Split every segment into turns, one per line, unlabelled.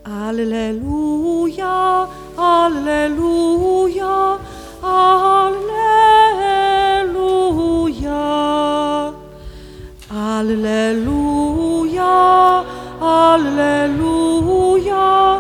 Alleluja, alleluja, alleluja. Alleluja, alleluja,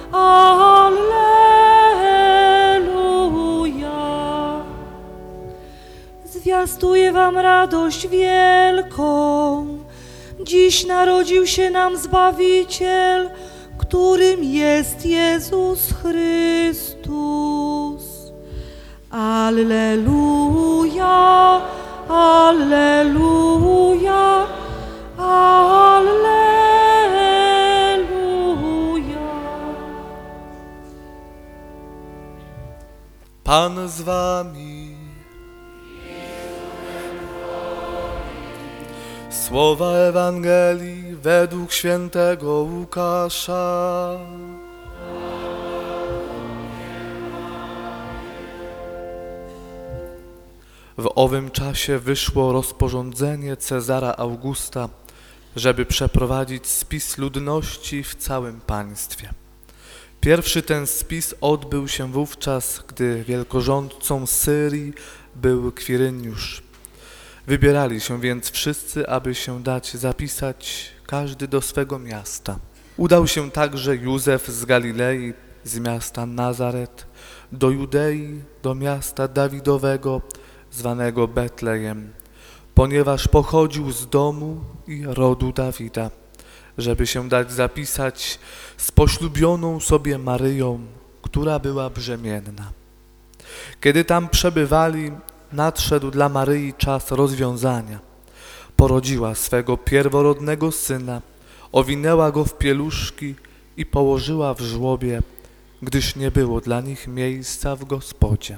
alleluja. Zwiastuję wam radość wielką. Dziś narodził się nam Zbawiciel, którym jest Jezus Chrystus. Alleluja, alleluja, alleluja.
Pan z wami. Słowa Ewangelii według świętego Łukasza. W owym czasie wyszło rozporządzenie Cezara Augusta, żeby przeprowadzić spis ludności w całym państwie. Pierwszy ten spis odbył się wówczas, gdy wielkorządcą Syrii był Kwiryniusz. Wybierali się więc wszyscy, aby się dać zapisać, każdy do swego miasta. Udał się także Józef z Galilei, z miasta Nazaret, do Judei, do miasta Dawidowego, zwanego Betlejem, ponieważ pochodził z domu i rodu Dawida, żeby się dać zapisać z poślubioną sobie Maryją, która była brzemienna. Kiedy tam przebywali, nadszedł dla Maryi czas rozwiązania. Porodziła swego pierworodnego syna, owinęła go w pieluszki i położyła w żłobie, gdyż nie było dla nich miejsca w gospodzie.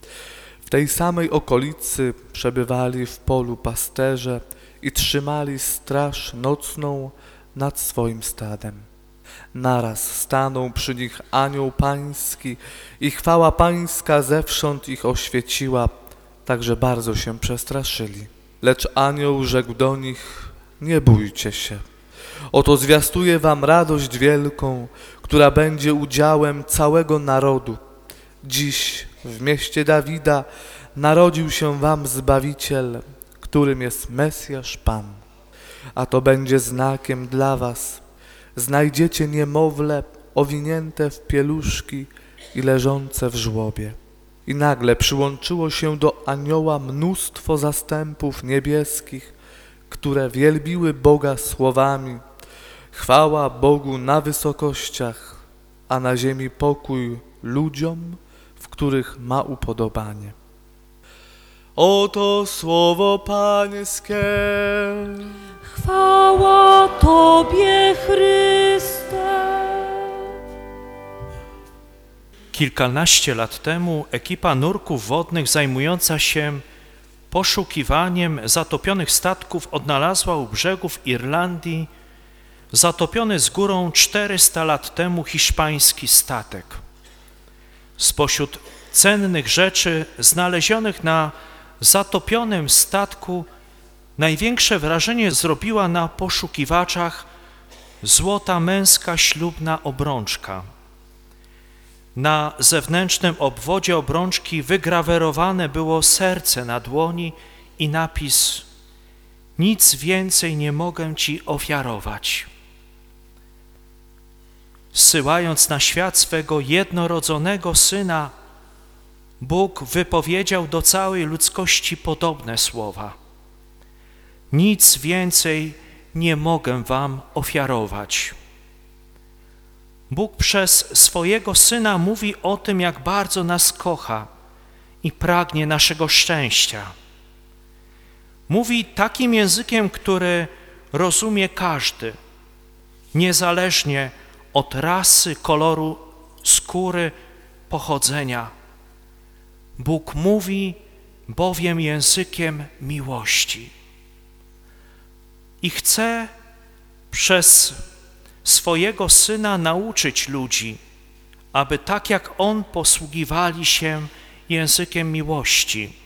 W tej samej okolicy przebywali w polu pasterze i trzymali straż nocną nad swoim stadem. Naraz stanął przy nich anioł pański i chwała pańska zewsząd ich oświeciła, tak że bardzo się przestraszyli. Lecz anioł rzekł do nich: nie bójcie się. Oto zwiastuję wam radość wielką, która będzie udziałem całego narodu. Dziś w mieście Dawida narodził się wam Zbawiciel, którym jest Mesjasz Pan. A to będzie znakiem dla was. Znajdziecie niemowlę owinięte w pieluszki i leżące w żłobie. I nagle przyłączyło się do anioła mnóstwo zastępów niebieskich, które wielbiły Boga słowami: chwała Bogu na wysokościach, a na ziemi pokój ludziom, w których ma upodobanie. Oto słowo Pańskie.
Chwała Tobie, Chryste.
Kilkanaście lat temu ekipa nurków wodnych zajmująca się poszukiwaniem zatopionych statków odnalazła u brzegów Irlandii zatopiony z górą 400 lat temu hiszpański statek. Spośród cennych rzeczy znalezionych na zatopionym statku największe wrażenie zrobiła na poszukiwaczach złota męska ślubna obrączka. Na zewnętrznym obwodzie obrączki wygrawerowane było serce na dłoni i napis: nic więcej nie mogę Ci ofiarować. Zsyłając na świat swego jednorodzonego Syna, Bóg wypowiedział do całej ludzkości podobne słowa: nic więcej nie mogę wam ofiarować. Bóg przez swojego Syna mówi o tym, jak bardzo nas kocha i pragnie naszego szczęścia. Mówi takim językiem, który rozumie każdy, niezależnie od rasy, koloru skóry, pochodzenia. Bóg mówi bowiem językiem miłości i chce przez swojego Syna nauczyć ludzi, aby tak jak On posługiwali się językiem miłości.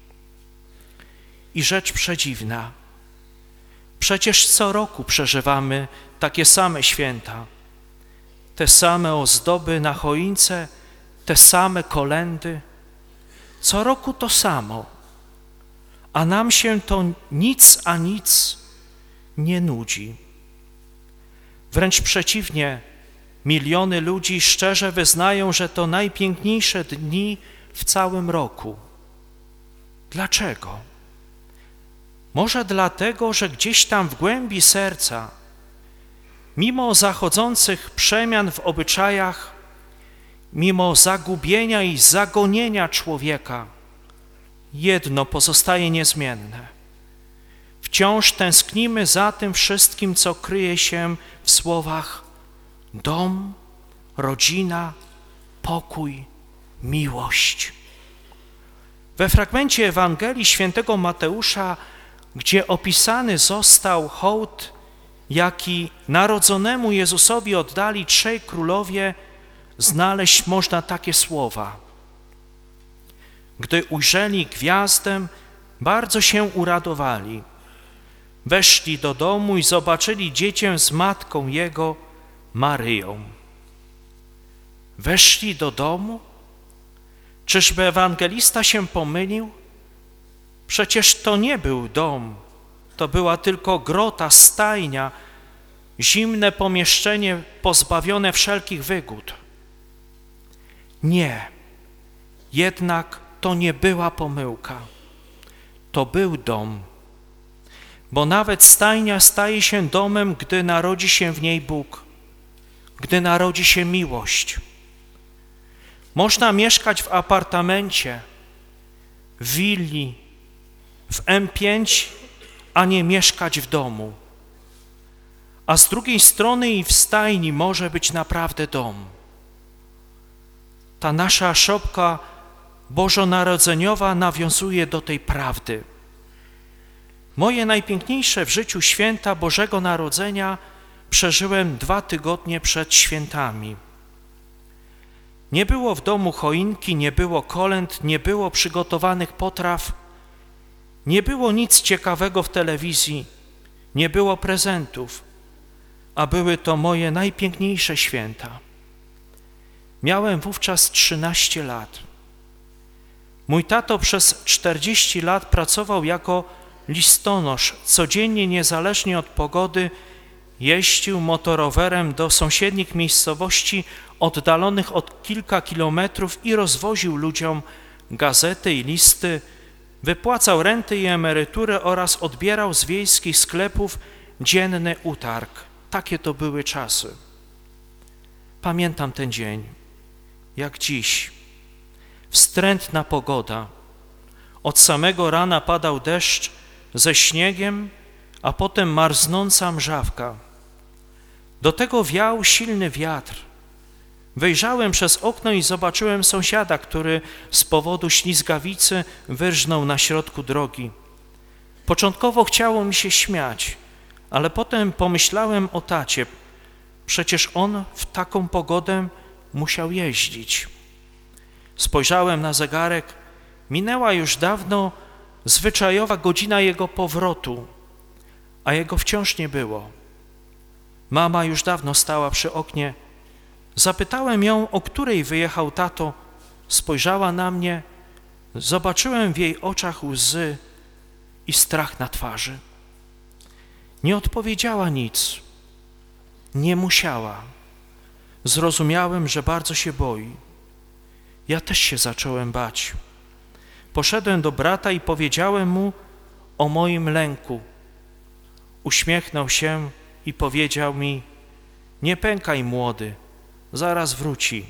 I rzecz przedziwna, przecież co roku przeżywamy takie same święta, te same ozdoby na choince, te same kolędy. Co roku to samo, a nam się to nic a nic nie nudzi. Wręcz przeciwnie, miliony ludzi szczerze wyznają, że to najpiękniejsze dni w całym roku. Dlaczego? Może dlatego, że gdzieś tam w głębi serca, mimo zachodzących przemian w obyczajach, mimo zagubienia i zagonienia człowieka, jedno pozostaje niezmienne. Wciąż tęsknimy za tym wszystkim, co kryje się w słowach dom, rodzina, pokój, miłość. We fragmencie Ewangelii świętego Mateusza, gdzie opisany został hołd, jaki narodzonemu Jezusowi oddali trzej królowie, znaleźć można takie słowa. Gdy ujrzeli gwiazdę, bardzo się uradowali. Weszli do domu i zobaczyli dziecię z matką jego, Maryją. Weszli do domu? Czyżby ewangelista się pomylił? Przecież to nie był dom, to była tylko grota, stajnia, zimne pomieszczenie pozbawione wszelkich wygód. Nie, jednak to nie była pomyłka. To był dom, bo nawet stajnia staje się domem, gdy narodzi się w niej Bóg, gdy narodzi się miłość. Można mieszkać w apartamencie, w willi, w M5, a nie mieszkać w domu. A z drugiej strony i w stajni może być naprawdę dom. Ta nasza szopka bożonarodzeniowa nawiązuje do tej prawdy. Moje najpiękniejsze w życiu święta Bożego Narodzenia przeżyłem 2 tygodnie przed świętami. Nie było w domu choinki, nie było kolęd, nie było przygotowanych potraw, nie było nic ciekawego w telewizji, nie było prezentów, a były to moje najpiękniejsze święta. Miałem wówczas 13 lat. Mój tato przez 40 lat pracował jako listonosz. Codziennie, niezależnie od pogody, jeździł motorowerem do sąsiednich miejscowości oddalonych od kilka kilometrów i rozwoził ludziom gazety i listy, wypłacał renty i emerytury oraz odbierał z wiejskich sklepów dzienny utarg. Takie to były czasy. Pamiętam ten dzień, jak dziś. Wstrętna pogoda. Od samego rana padał deszcz ze śniegiem, a potem marznąca mrzawka. Do tego wiał silny wiatr. Wyjrzałem przez okno i zobaczyłem sąsiada, który z powodu ślizgawicy wyrżnął na środku drogi. Początkowo chciało mi się śmiać, ale potem pomyślałem o tacie. Przecież on w taką pogodę musiał jeździć. Spojrzałem na zegarek. Minęła już dawno zwyczajowa godzina jego powrotu, a jego wciąż nie było. Mama już dawno stała przy oknie. Zapytałem ją, o której wyjechał tato. Spojrzała na mnie. Zobaczyłem w jej oczach łzy i strach na twarzy. Nie odpowiedziała nic. Nie musiała. Zrozumiałem, że bardzo się boi. Ja też się zacząłem bać. Poszedłem do brata i powiedziałem mu o moim lęku. Uśmiechnął się i powiedział mi: nie pękaj, młody, zaraz wróci.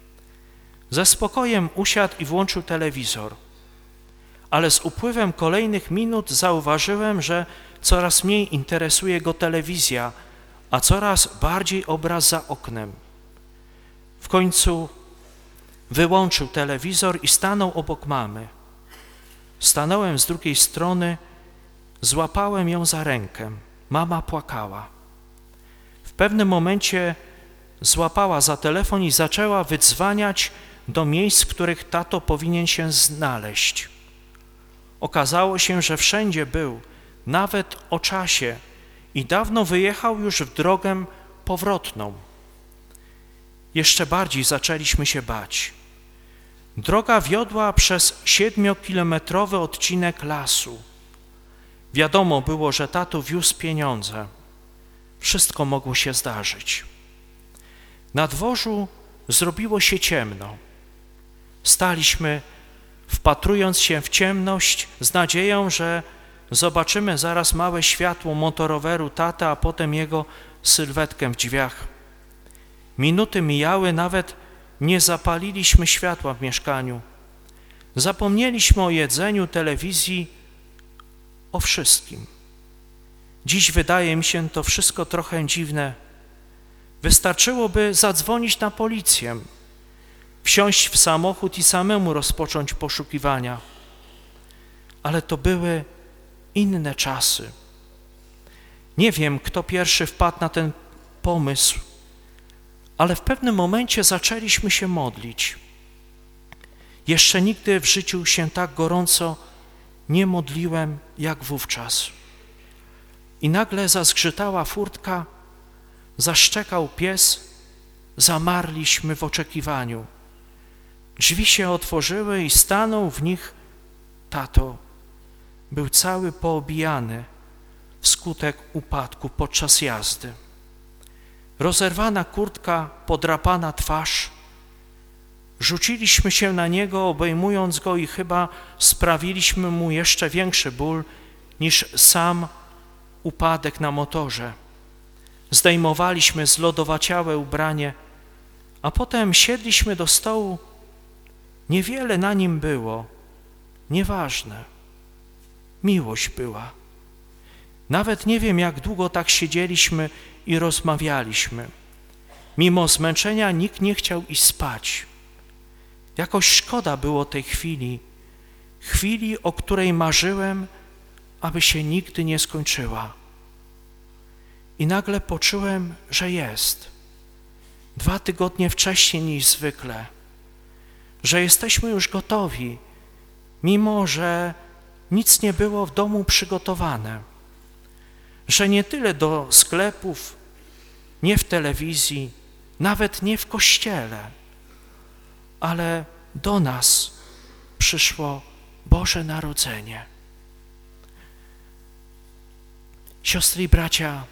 Ze spokojem usiadł i włączył telewizor. Ale z upływem kolejnych minut zauważyłem, że coraz mniej interesuje go telewizja, a coraz bardziej obraz za oknem. W końcu wyłączył telewizor i stanął obok mamy. Stanąłem z drugiej strony, złapałem ją za rękę. Mama płakała. W pewnym momencie złapała za telefon i zaczęła wydzwaniać do miejsc, w których tato powinien się znaleźć. Okazało się, że wszędzie był, nawet o czasie, i dawno wyjechał już w drogę powrotną. jeszcze bardziej zaczęliśmy się bać. Droga wiodła przez 7-kilometrowy odcinek lasu. Wiadomo było, że tato wiózł pieniądze. Wszystko mogło się zdarzyć. Na dworzu zrobiło się ciemno. Staliśmy, wpatrując się w ciemność z nadzieją, że zobaczymy zaraz małe światło motoroweru taty, a potem jego sylwetkę w drzwiach. Minuty mijały, nawet nie zapaliliśmy światła w mieszkaniu. Zapomnieliśmy o jedzeniu, telewizji, o wszystkim. Dziś wydaje mi się to wszystko trochę dziwne. Wystarczyłoby zadzwonić na policję, wsiąść w samochód i samemu rozpocząć poszukiwania. Ale to były inne czasy. Nie wiem, kto pierwszy wpadł na ten pomysł, ale w pewnym momencie zaczęliśmy się modlić. Jeszcze nigdy w życiu się tak gorąco nie modliłem jak wówczas. I nagle zazgrzytała furtka, zaszczekał pies, zamarliśmy w oczekiwaniu. Drzwi się otworzyły i stanął w nich tato. Był cały poobijany wskutek upadku podczas jazdy. Rozerwana kurtka, podrapana twarz. Rzuciliśmy się na niego, obejmując go i chyba sprawiliśmy mu jeszcze większy ból niż sam upadek na motorze. Zdejmowaliśmy zlodowaciałe ubranie, a potem siedliśmy do stołu. Niewiele na nim było, nieważne. Miłość była. Nawet nie wiem, jak długo tak siedzieliśmy i rozmawialiśmy. Mimo zmęczenia nikt nie chciał iść spać. Jakoś szkoda było tej chwili, o której marzyłem, aby się nigdy nie skończyła. I nagle poczułem, że jest. 2 tygodnie wcześniej niż zwykle. Że jesteśmy już gotowi, mimo że nic nie było w domu przygotowane. Że nie tyle do sklepów, nie w telewizji, nawet nie w kościele, ale do nas przyszło Boże Narodzenie. Siostry i bracia,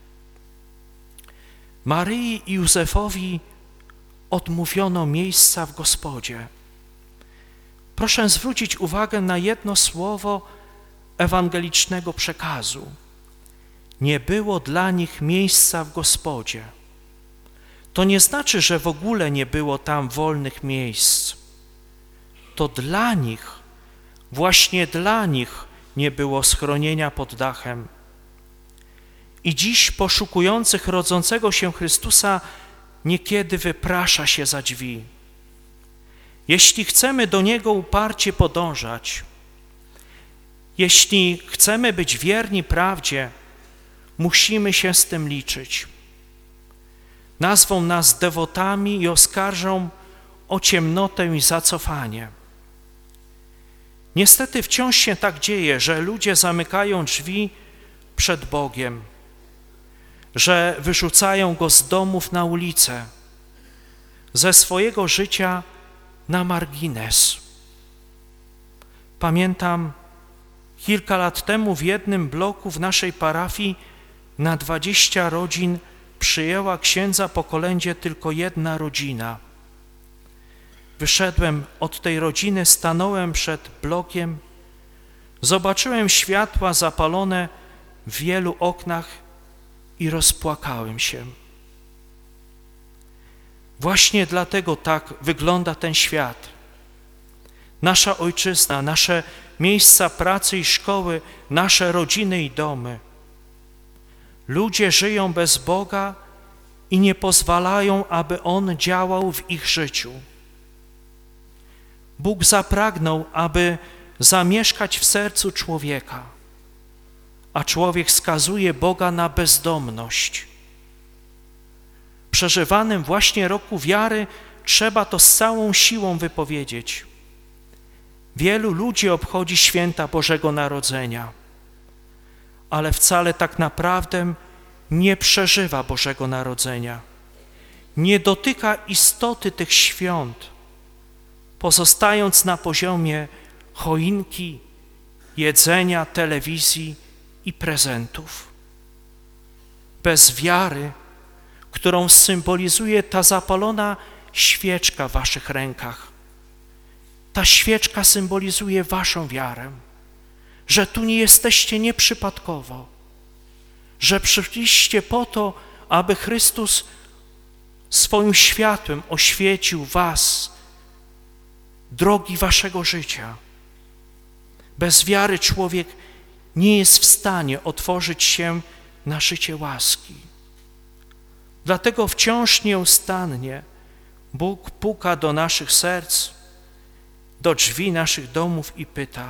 Maryi i Józefowi odmówiono miejsca w gospodzie. Proszę zwrócić uwagę na jedno słowo ewangelicznego przekazu. Nie było dla nich miejsca w gospodzie. To nie znaczy, że w ogóle nie było tam wolnych miejsc. To dla nich, właśnie dla nich nie było schronienia pod dachem. I dziś poszukujących rodzącego się Chrystusa niekiedy wyprasza się za drzwi. Jeśli chcemy do Niego uparcie podążać, jeśli chcemy być wierni prawdzie, musimy się z tym liczyć. Nazwą nas dewotami i oskarżą o ciemnotę i zacofanie. Niestety wciąż się tak dzieje, że ludzie zamykają drzwi przed Bogiem, że wyrzucają Go z domów na ulicę, ze swojego życia na margines. Pamiętam, kilka lat temu w jednym bloku w naszej parafii na 20 rodzin przyjęła księdza po kolędzie tylko jedna rodzina. Wyszedłem od tej rodziny, stanąłem przed blokiem, zobaczyłem światła zapalone w wielu oknach i rozpłakałem się. Właśnie dlatego tak wygląda ten świat. Nasza ojczyzna, nasze miejsca pracy i szkoły, nasze rodziny i domy. Ludzie żyją bez Boga i nie pozwalają, aby On działał w ich życiu. Bóg zapragnął, aby zamieszkać w sercu człowieka, a człowiek skazuje Boga na bezdomność. W przeżywanym właśnie roku wiary trzeba to z całą siłą wypowiedzieć. Wielu ludzi obchodzi święta Bożego Narodzenia, ale wcale tak naprawdę nie przeżywa Bożego Narodzenia. nie dotyka istoty tych świąt, pozostając na poziomie choinki, jedzenia, telewizji i prezentów. Bez wiary, którą symbolizuje ta zapalona świeczka w waszych rękach, ta świeczka symbolizuje waszą wiarę, że tu nie jesteście nieprzypadkowo, że przyszliście po to, aby Chrystus swoim światłem oświecił was, drogi waszego życia. Bez wiary człowiek nie jest w stanie otworzyć się na życie łaski. Dlatego wciąż nieustannie Bóg puka do naszych serc, do drzwi naszych domów i pyta: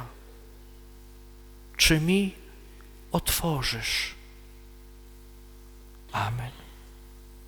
czy mi otworzysz? Amen.